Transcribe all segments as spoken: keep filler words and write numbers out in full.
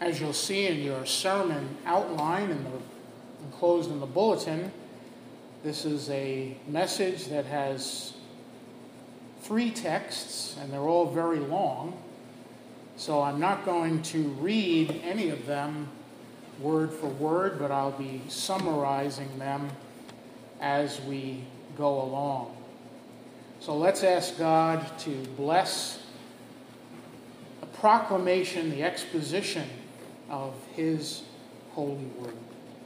As you'll see in your sermon outline in the, enclosed in the bulletin, this is a message that has three texts, and they're all very long. So I'm not going to read any of them word for word, but I'll be summarizing them as we go along. So let's ask God to bless the proclamation, the exposition of His holy word.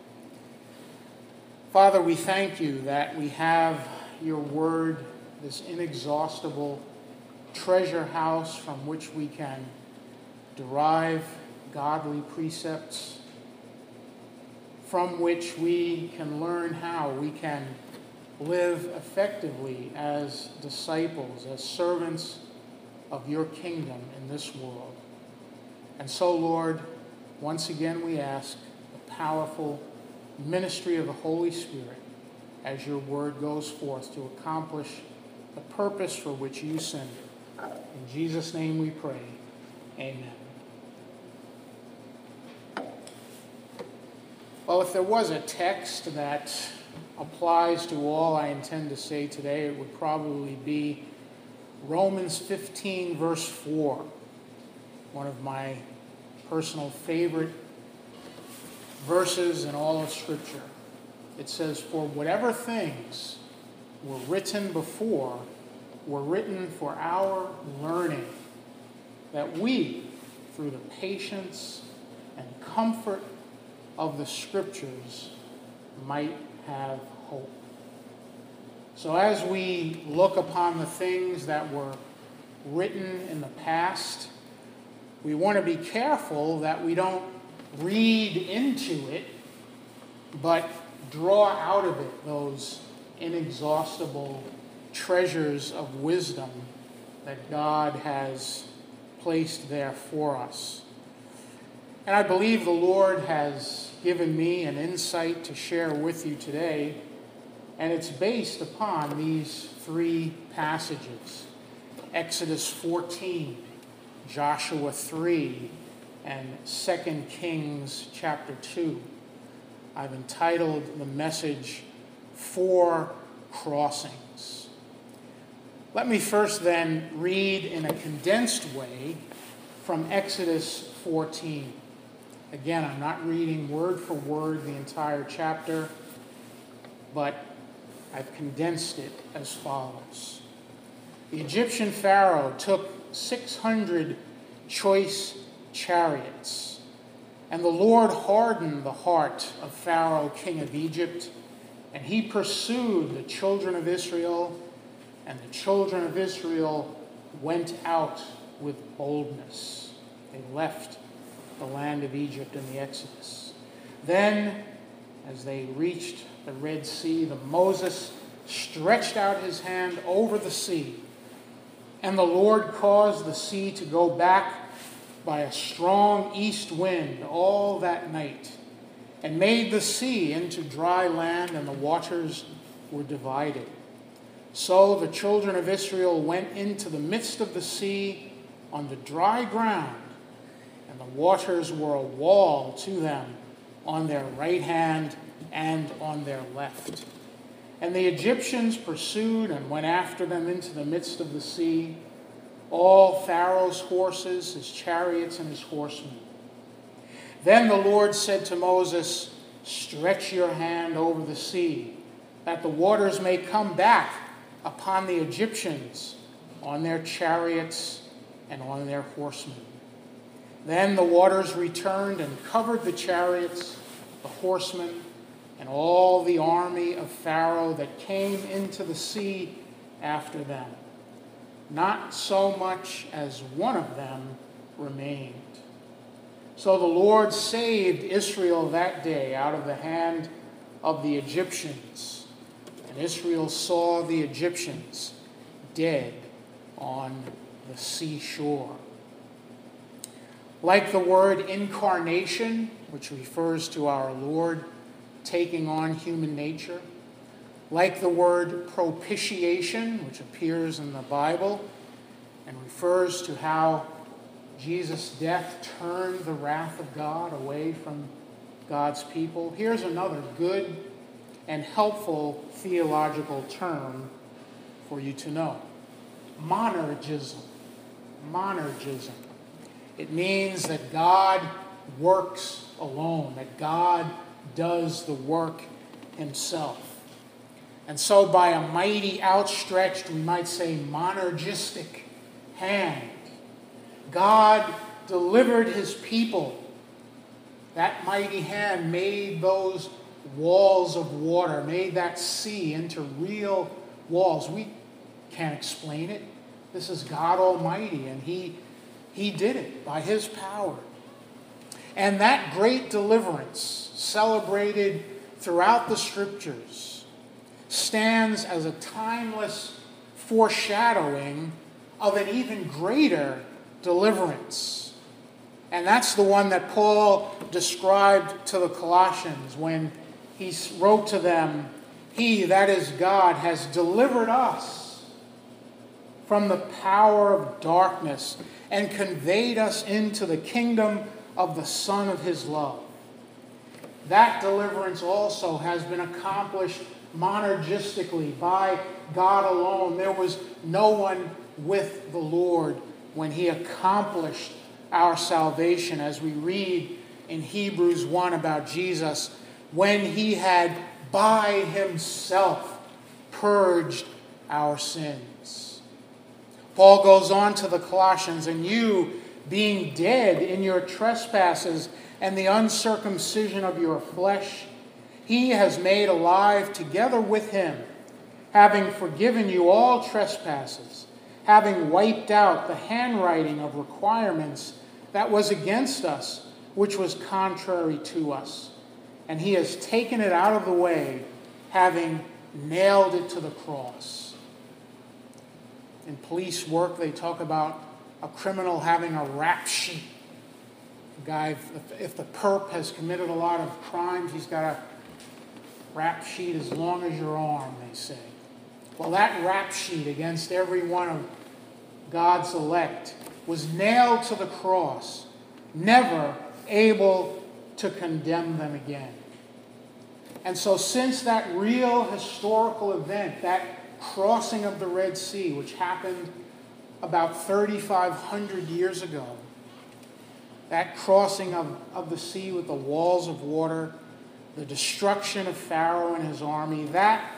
Father, we thank you that we have your word, this inexhaustible treasure house from which we can derive godly precepts, from which we can learn how we can live effectively as disciples, as servants of your kingdom in this world. And so, Lord, once again we ask the powerful ministry of the Holy Spirit as your word goes forth to accomplish the purpose for which you send it. In Jesus' name we pray. Amen. Well, if there was a text that applies to all I intend to say today, it would probably be Romans fifteen, verse four, one of my personal favorite verses in all of Scripture. It says, "For whatever things were written before were written for our learning, that we, through the patience and comfort of the Scriptures, might have hope." So as we look upon the things that were written in the past, we want to be careful that we don't read into it, but draw out of it those inexhaustible treasures of wisdom that God has placed there for us. And I believe the Lord has given me an insight to share with you today, and it's based upon these three passages: Exodus fourteen, Joshua three, and Second Kings chapter two. I've entitled the message, Four Crossings. Let me first then read in a condensed way from Exodus fourteen. Again, I'm not reading word for word the entire chapter, but I've condensed it as follows. The Egyptian Pharaoh took six hundred choice chariots, and the Lord hardened the heart of Pharaoh, king of Egypt, and he pursued the children of Israel, and the children of Israel went out with boldness. They left the land of Egypt in the Exodus. Then, as they reached the Red Sea, the Moses stretched out his hand over the sea, and the Lord caused the sea to go back by a strong east wind all that night, and made the sea into dry land, and the waters were divided. So the children of Israel went into the midst of the sea on the dry ground, and the waters were a wall to them on their right hand and on their left. And the Egyptians pursued and went after them into the midst of the sea, all Pharaoh's horses, his chariots, and his horsemen. Then the Lord said to Moses, "Stretch your hand over the sea, that the waters may come back upon the Egyptians, on their chariots, and on their horsemen." Then the waters returned and covered the chariots, the horsemen, and all the army of Pharaoh that came into the sea after them. Not so much as one of them remained. So the Lord saved Israel that day out of the hand of the Egyptians, and Israel saw the Egyptians dead on the seashore. Like the word incarnation, which refers to our Lord taking on human nature, like the word propitiation, which appears in the Bible and refers to how Jesus' death turned the wrath of God away from God's people. Here's another good and helpful theological term for you to know. Monergism. Monergism. It means that God works alone, that God does the work himself. And so by a mighty, outstretched, we might say monergistic hand, God delivered his people. That mighty hand made those walls of water, made that sea into real walls. We can't explain it. This is God Almighty, and he, he did it by his power. And that great deliverance, celebrated throughout the Scriptures, stands as a timeless foreshadowing of an even greater deliverance. And that's the one that Paul described to the Colossians when he wrote to them, "He, that is God, has delivered us from the power of darkness and conveyed us into the kingdom of the Son of his love." That deliverance also has been accomplished monergistically by God alone. There was no one with the Lord when he accomplished our salvation, as we read in Hebrews one about Jesus, when he had by himself purged our sins. Paul goes on to the Colossians, "And you, being dead in your trespasses and the uncircumcision of your flesh, he has made alive together with him, having forgiven you all trespasses, having wiped out the handwriting of requirements that was against us, which was contrary to us. And he has taken it out of the way, having nailed it to the cross." In police work, they talk about a criminal having a rap sheet. A guy, if, if the perp has committed a lot of crimes, he's got a rap sheet as long as your arm, they say. Well, that rap sheet against every one of God's elect was nailed to the cross, never able to condemn them again. And so since that real historical event, that crossing of the Red Sea, which happened about thirty-five hundred years ago, that crossing of, of the sea with the walls of water, the destruction of Pharaoh and his army, that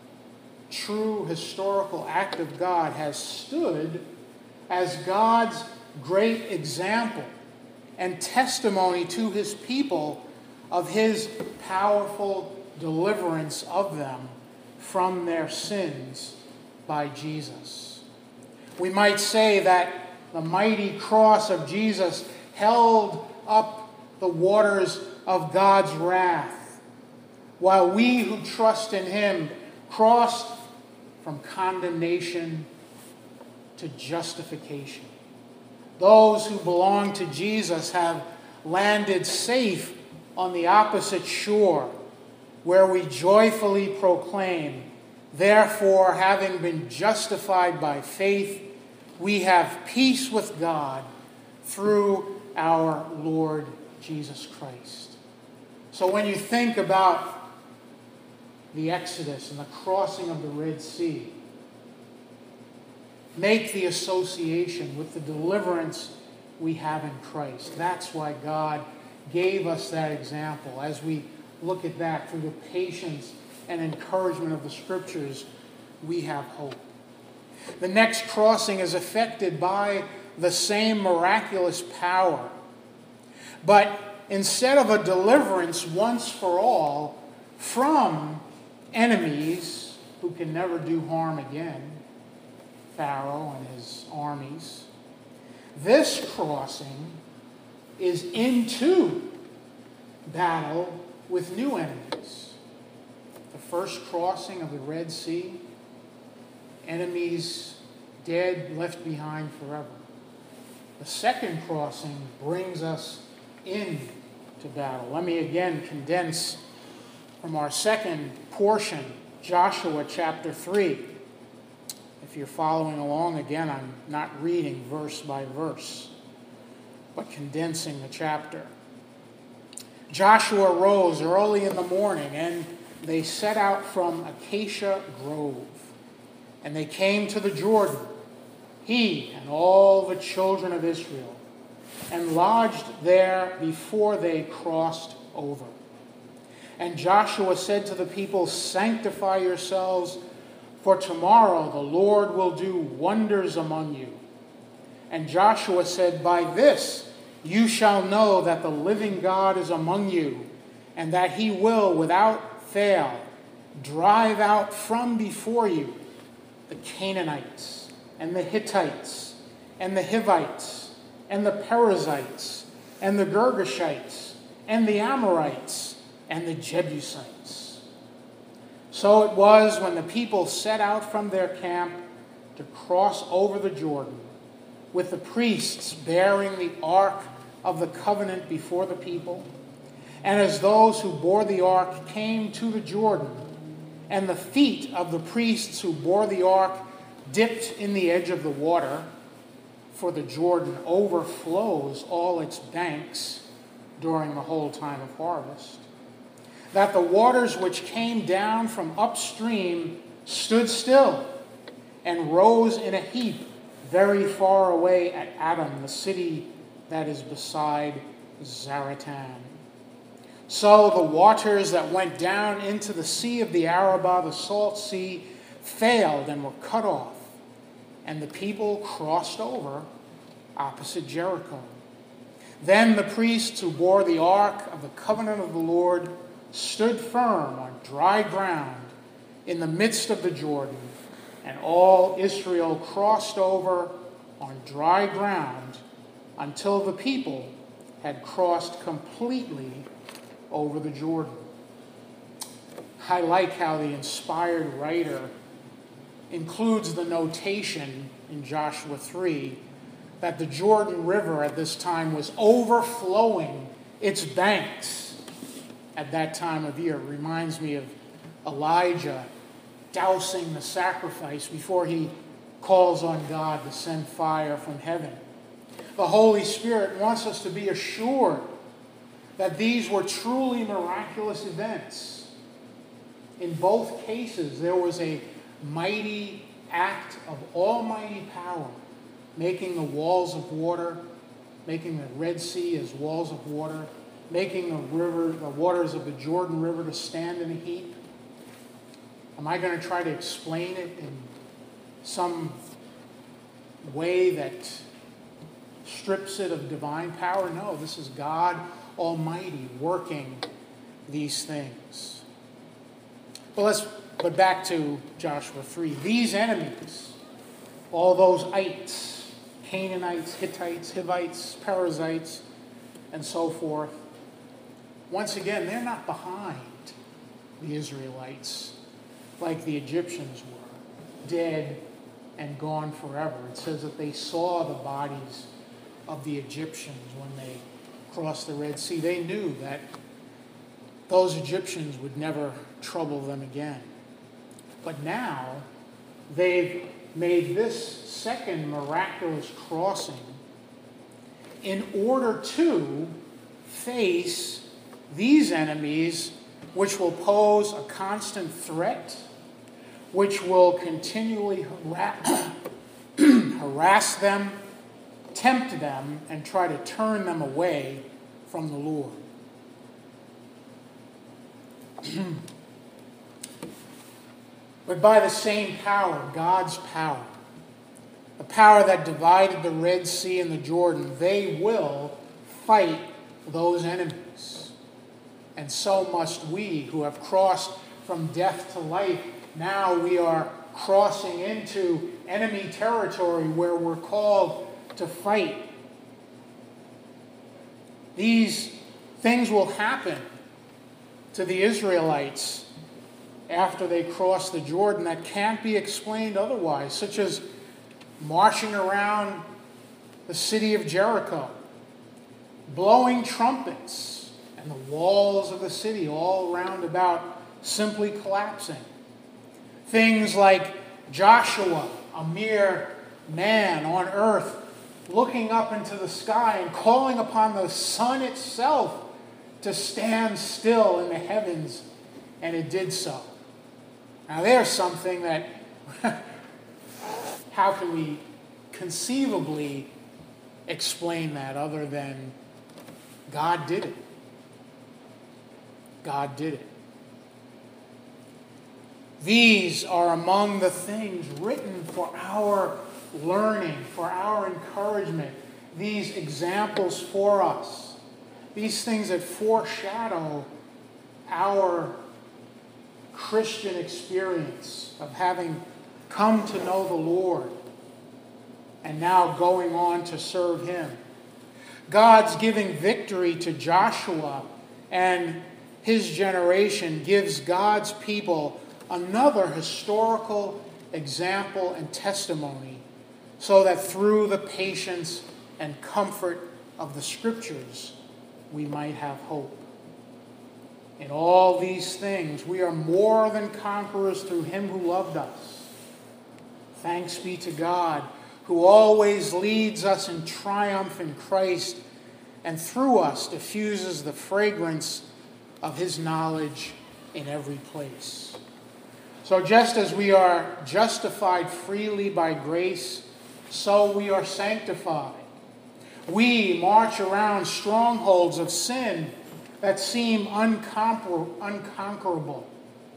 true historical act of God has stood as God's great example and testimony to his people of his powerful deliverance of them from their sins by Jesus. We might say that the mighty cross of Jesus held up the waters of God's wrath, while we who trust in him crossed from condemnation to justification. Those who belong to Jesus have landed safe on the opposite shore, where we joyfully proclaim, "Therefore, having been justified by faith, we have peace with God through our Lord Jesus Christ." So when you think about the Exodus and the crossing of the Red Sea, make the association with the deliverance we have in Christ. That's why God gave us that example. As we look at that through the patience and encouragement of the Scriptures, we have hope. The next crossing is effected by the same miraculous power. But instead of a deliverance once for all from enemies who can never do harm again, Pharaoh and his armies, this crossing is into battle with new enemies. The first crossing of the Red Sea, enemies dead, left behind forever. The second crossing brings us into battle. Let me again condense from our second portion, Joshua chapter three. If you're following along, again, I'm not reading verse by verse. but condensing the chapter. Joshua rose early in the morning, and they set out from Acacia Grove. And they came to the Jordan, he and all the children of Israel, and lodged there before they crossed over. And Joshua said to the people, "Sanctify yourselves, for tomorrow the Lord will do wonders among you." And Joshua said, "By this you shall know that the living God is among you, and that he will, without fail, drive out from before you the Canaanites, and the Hittites, and the Hivites, and the Perizzites, and the Girgashites, and the Amorites, and the Jebusites." So it was when the people set out from their camp to cross over the Jordan, with the priests bearing the ark of the covenant before the people, and as those who bore the ark came to the Jordan, and the feet of the priests who bore the ark dipped in the edge of the water, for the Jordan overflows all its banks during the whole time of harvest, that the waters which came down from upstream stood still and rose in a heap very far away at Adam, the city that is beside Zaratan. So the waters that went down into the sea of the Arabah, the salt sea, failed and were cut off, and the people crossed over opposite Jericho. Then the priests who bore the ark of the covenant of the Lord stood firm on dry ground in the midst of the Jordan, and all Israel crossed over on dry ground until the people had crossed completely over the Jordan. I like how the inspired writer includes the notation in Joshua three that the Jordan River at this time was overflowing its banks at that time of year. It reminds me of Elijah dousing the sacrifice before he calls on God to send fire from heaven. The Holy Spirit wants us to be assured that these were truly miraculous events. In both cases, there was a mighty act of almighty power, making the walls of water, making the Red Sea as walls of water, making the river, the waters of the Jordan River to stand in a heap. Am I going to try to explain it in some way that strips it of divine power? No, this is God Almighty working these things. But let's but back to Joshua three. These enemies, all those ites, Canaanites, Hittites, Hivites, Perizzites, and so forth, once again, they're not behind the Israelites like the Egyptians were, dead and gone forever. It says that they saw the bodies of the Egyptians when they crossed the Red Sea. They knew that those Egyptians would never trouble them again. But now they've made this second miraculous crossing in order to face these enemies, which will pose a constant threat, which will continually harass, harass them, tempt them, and try to turn them away from the Lord. But by the same power, God's power, the power that divided the Red Sea and the Jordan, they will fight those enemies. And so must we who have crossed from death to life. Now we are crossing into enemy territory where we're called to fight. These things will happen to the Israelites after they cross the Jordan that can't be explained otherwise, such as marching around the city of Jericho, blowing trumpets, and the walls of the city all round about simply collapsing. Things like Joshua, a mere man on earth, looking up into the sky and calling upon the sun itself to stand still in the heavens, and it did so. Now there's something that, how can we conceivably explain that other than God did it? God did it. These are among the things written for our learning, for our encouragement. These examples for us. These things that foreshadow our Christian experience of having come to know the Lord and now going on to serve Him. God's giving victory to Joshua and his generation gives God's people another historical example and testimony so that through the patience and comfort of the Scriptures we might have hope. In all these things we are more than conquerors through Him who loved us. Thanks be to God, who always leads us in triumph in Christ and through us diffuses the fragrance of His knowledge in every place. So just as we are justified freely by grace, so we are sanctified. We march around strongholds of sin that seem unconquer- unconquerable.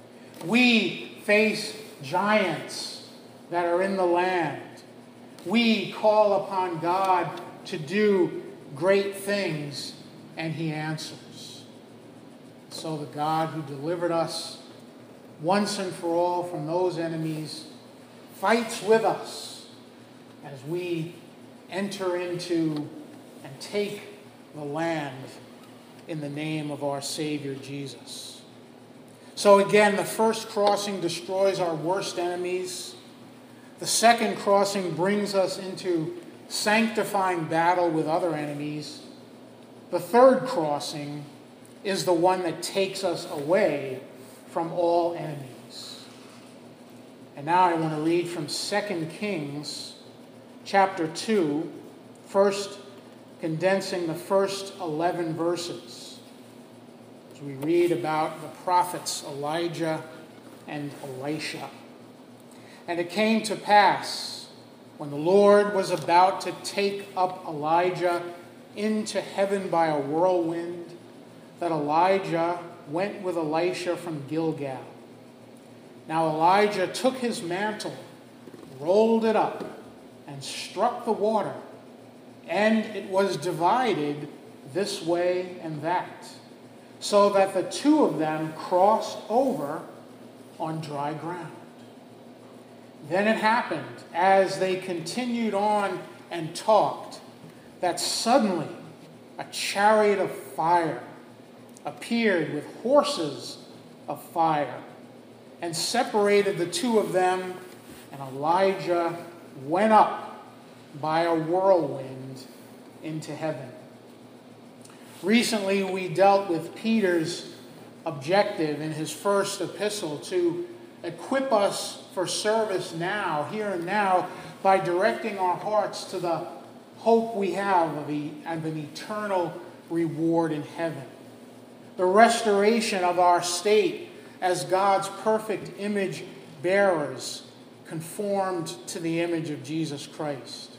We face giants that are in the land. We call upon God to do great things, and He answers. So the God who delivered us once and for all from those enemies fights with us as we enter into and take the land in the name of our Savior Jesus. So again, the first crossing destroys our worst enemies. The second crossing brings us into sanctifying battle with other enemies. The third crossing is the one that takes us away from all enemies. And now I want to read from Second Kings chapter two, first condensing the first eleven verses. As we read about the prophets Elijah and Elisha. And it came to pass, when the Lord was about to take up Elijah into heaven by a whirlwind, that Elijah went with Elisha from Gilgal. Now Elijah took his mantle, rolled it up, and struck the water, and it was divided this way and that, so that the two of them crossed over on dry ground. Then it happened, as they continued on and talked, that suddenly a chariot of fire appeared with horses of fire and separated the two of them, and Elijah went up by a whirlwind into heaven. Recently, we dealt with Peter's objective in his first epistle to equip us for service now, here and now, by directing our hearts to the hope we have of, the, of an eternal reward in heaven. The restoration of our state as God's perfect image bearers, conformed to the image of Jesus Christ.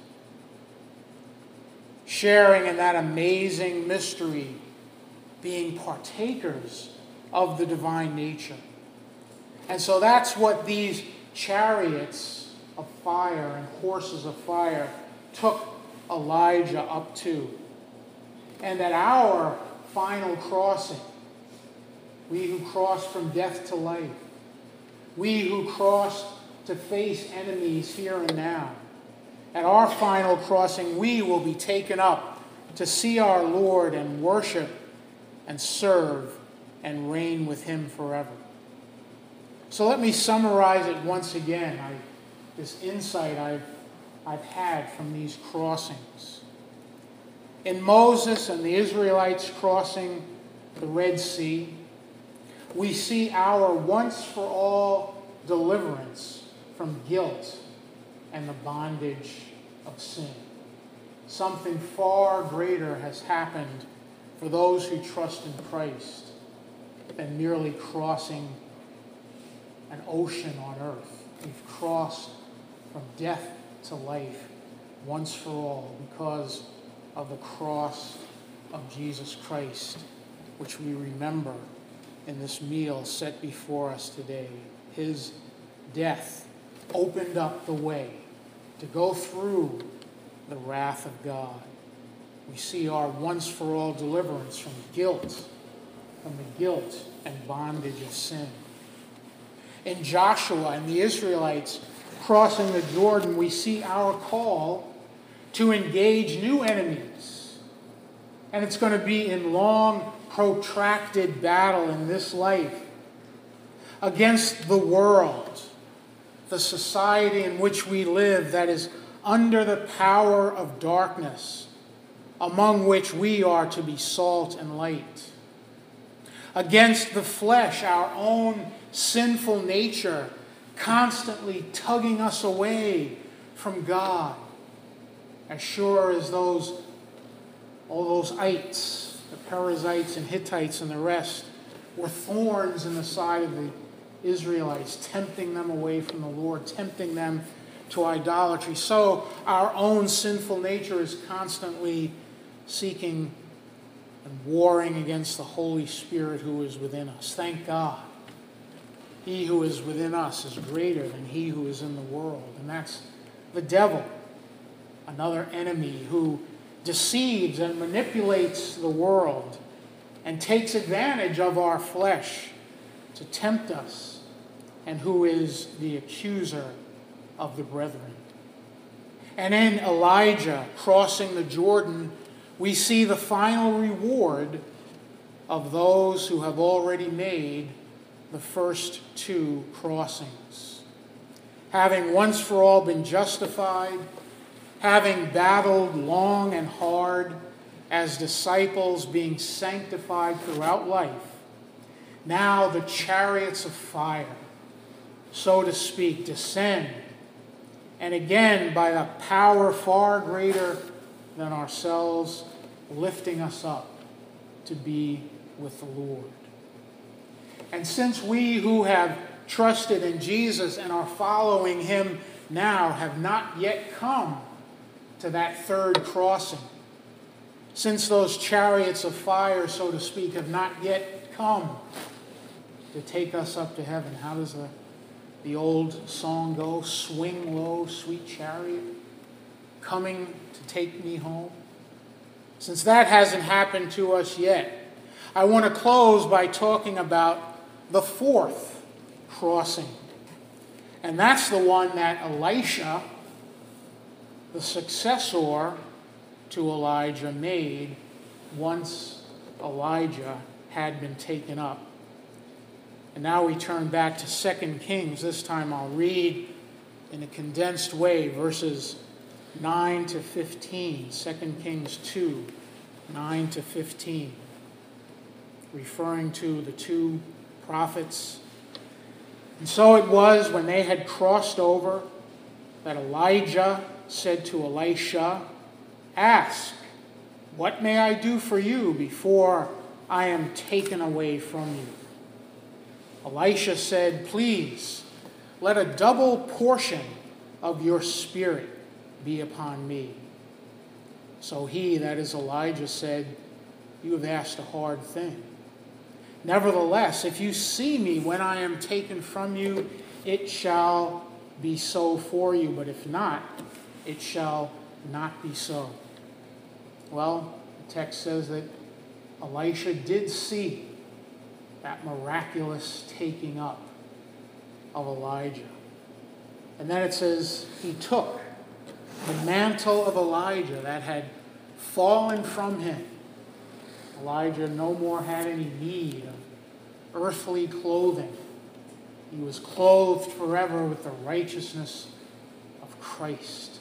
Sharing in that amazing mystery, being partakers of the divine nature. And so that's what these chariots of fire and horses of fire took Elijah up to. And at our final crossing, we who crossed from death to life, we who crossed to face enemies here and now, at our final crossing, we will be taken up to see our Lord and worship and serve and reign with Him forever. So let me summarize it once again, I, this insight I've, I've had from these crossings. In Moses and the Israelites crossing the Red Sea, we see our once-for-all deliverance from guilt and the bondage of sin. something far greater has happened for those who trust in Christ than merely crossing an ocean on earth. We've crossed from death to life once for all because of the cross of Jesus Christ, which we remember in this meal set before us today. His death opened up the way to go through the wrath of God. We see our once-for-all deliverance from guilt, from the guilt and bondage of sin. In Joshua and the Israelites crossing the Jordan, we see our call to engage new enemies. And it's going to be in long, protracted battle in this life against the world, the society in which we live that is under the power of darkness, among which we are to be salt and light. Against the flesh, our own sinful nature, constantly tugging us away from God. As sure as those, all those ites, the Perizzites and Hittites and the rest, were thorns in the side of the Israelites, tempting them away from the Lord, tempting them to idolatry. So our own sinful nature is constantly seeking and warring against the Holy Spirit who is within us. Thank God. He who is within us is greater than he who is in the world. And that's the devil, another enemy who deceives and manipulates the world and takes advantage of our flesh to tempt us, and who is the accuser of the brethren. And in Elijah crossing the Jordan, we see the final reward of those who have already made the first two crossings. Having once for all been justified, having battled long and hard as disciples, being sanctified throughout life, now the chariots of fire, so to speak, descend, and again, by a power far greater than ourselves, lifting us up to be with the Lord. And since we who have trusted in Jesus and are following him now have not yet come to that third crossing, since those chariots of fire, so to speak, have not yet come to take us up to heaven, how does the, the old song go? Swing low, sweet chariot, coming to take me home. Since that hasn't happened to us yet, I want to close by talking about the fourth crossing. And that's the one that Elisha, the successor to Elijah, made once Elijah had been taken up. And now we turn back to Second Kings. This time I'll read in a condensed way verses nine to fifteen. Second Kings two, nine to fifteen. Referring to the two prophets. And so it was when they had crossed over that Elijah said to Elisha, "Ask, what may I do for you before I am taken away from you?" Elisha said, "Please, let a double portion of your spirit be upon me." So he, that is Elijah, said, "You have asked a hard thing. Nevertheless, if you see me when I am taken from you, it shall be so for you. But if not, it shall not be so." Well, the text says that Elisha did see that miraculous taking up of Elijah. And then it says he took the mantle of Elijah that had fallen from him. Elijah no more had any need of earthly clothing. He was clothed forever with the righteousness of Christ.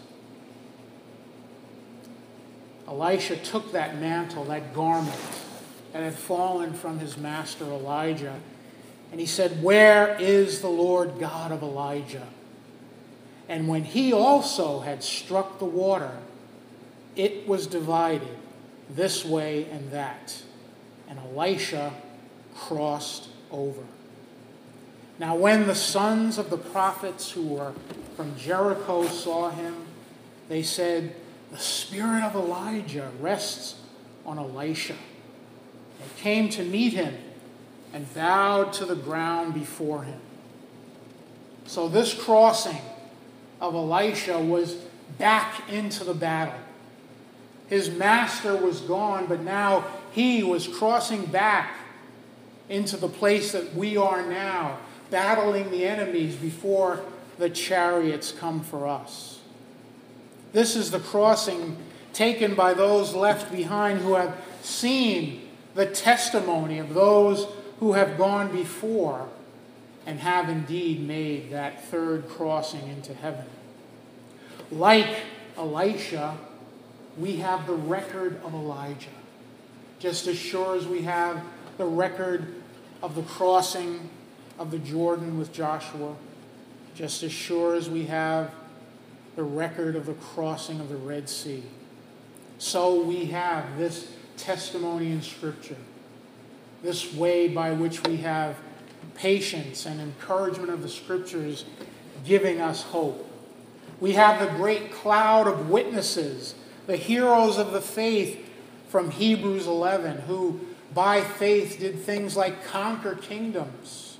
Elisha took that mantle, that garment that had fallen from his master Elijah, and he said, "Where is the Lord God of Elijah?" And when he also had struck the water, it was divided this way and that, and Elisha crossed over. Now when the sons of the prophets who were from Jericho saw him, they said, "The spirit of Elijah rests on Elisha." They came to meet him and bowed to the ground before him. So this crossing of Elisha was back into the battle. His master was gone, but now he was crossing back into the place that we are now, battling the enemies before the chariots come for us. This is the crossing taken by those left behind who have seen the testimony of those who have gone before and have indeed made that third crossing into heaven. Like Elisha, we have the record of Elijah, just as sure as we have the record of the crossing of the Jordan with Joshua, just as sure as we have the record of the crossing of the Red Sea. So we have this testimony in Scripture, this way by which we have patience and encouragement of the Scriptures giving us hope. We have the great cloud of witnesses, the heroes of the faith from Hebrews eleven, who by faith did things like conquer kingdoms.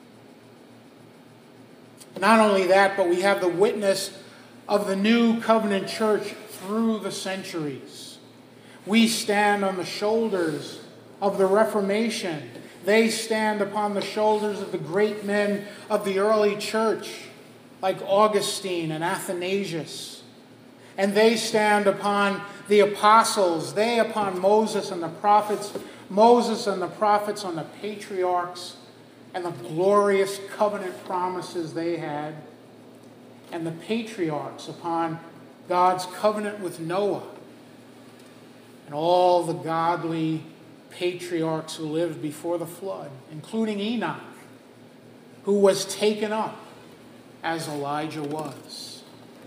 Not only that, but we have the witness of the new covenant church through the centuries. We stand on the shoulders of the Reformation. They stand upon the shoulders of the great men of the early church, like Augustine and Athanasius. And they stand upon the apostles, they upon Moses and the prophets, Moses and the prophets on the patriarchs, and the glorious covenant promises they had, and the patriarchs upon God's covenant with Noah, and all the godly patriarchs who lived before the flood, including Enoch, who was taken up as Elijah was.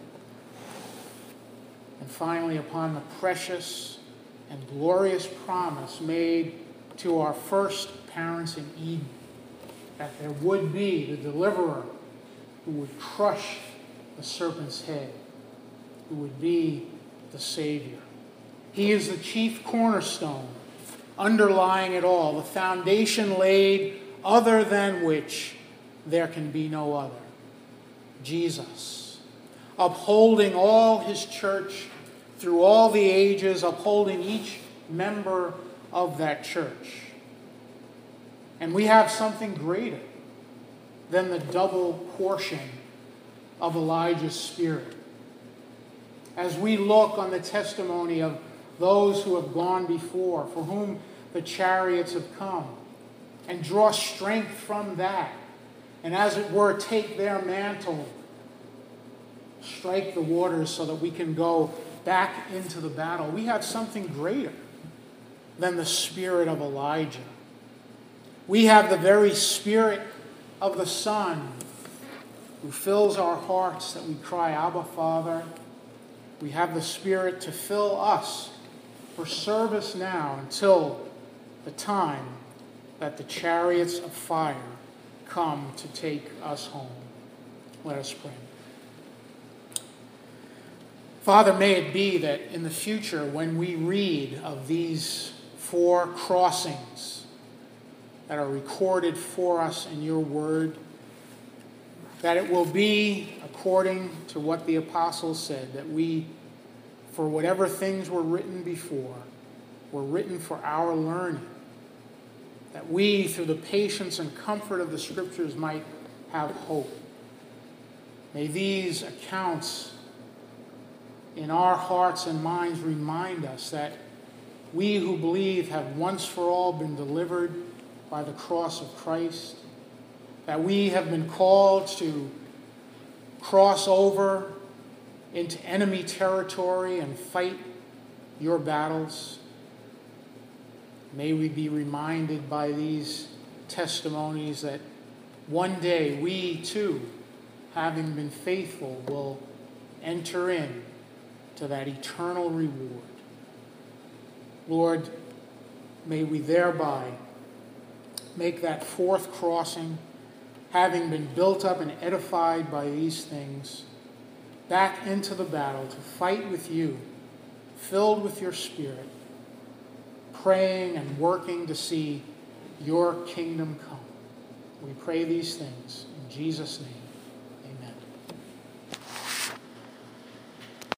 And finally, upon the precious and glorious promise made to our first parents in Eden, that there would be the deliverer who would crush the serpent's head, who would be the Savior. He is the chief cornerstone, underlying it all, the foundation laid other than which there can be no other. Jesus, upholding all his church through all the ages, upholding each member of that church. And we have something greater than the double portion of Elijah's spirit. As we look on the testimony of those who have gone before, for whom the chariots have come, and draw strength from that, and as it were, take their mantle, strike the waters so that we can go back into the battle. We have something greater than the spirit of Elijah. We have the very Spirit of the Son who fills our hearts that we cry, Abba, Father. We have the Spirit to fill us for service now until the time that the chariots of fire come to take us home. Let us pray. Father, may it be that in the future, when we read of these four crossings that are recorded for us in your word, that it will be according to what the apostles said, that we, for whatever things were written before, were written for our learning, that we, through the patience and comfort of the Scriptures, might have hope. May these accounts in our hearts and minds remind us that we who believe have once for all been delivered by the cross of Christ, that we have been called to cross over into enemy territory and fight your battles. May we be reminded by these testimonies that one day we too, having been faithful, will enter in to that eternal reward. Lord, may we thereby make that fourth crossing, having been built up and edified by these things, back into the battle to fight with you, filled with your Spirit, praying and working to see your kingdom come. We pray these things in Jesus' name.